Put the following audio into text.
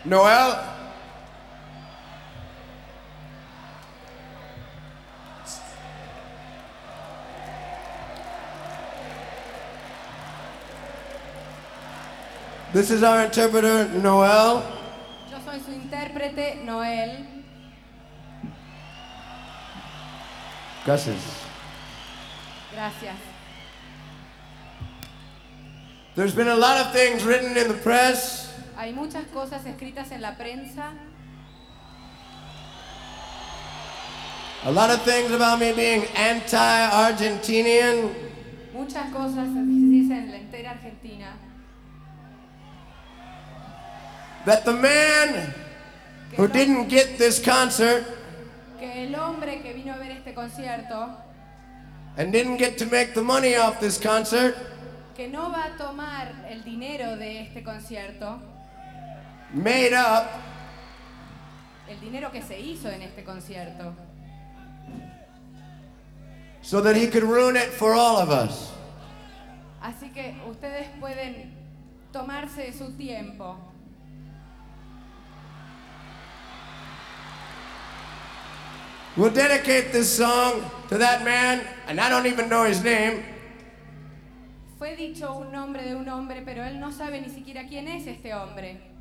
Noel. This is our interpreter, Noel. Yo soy su intérprete, Noel. Gracias. Gracias. There's been a lot of things written in the press. Hay muchas cosas escritas en la prensa. A lot of things about me being anti-Argentinian. Muchas cosas se dicen en la entera Argentina. That the man who didn't get this concert Que el hombre que vino a ver este concierto, and didn't get to make the money off this concert que no va a tomar el dinero de este concierto, made up el dinero que se hizo en este concierto, so that he could ruin it for all of us. así que ustedes pueden tomarse su tiempo. We'll dedicate this song to that man, and I don't even know his name. Fue dicho un nombre de un hombre, pero él no sabe ni siquiera quién es este hombre.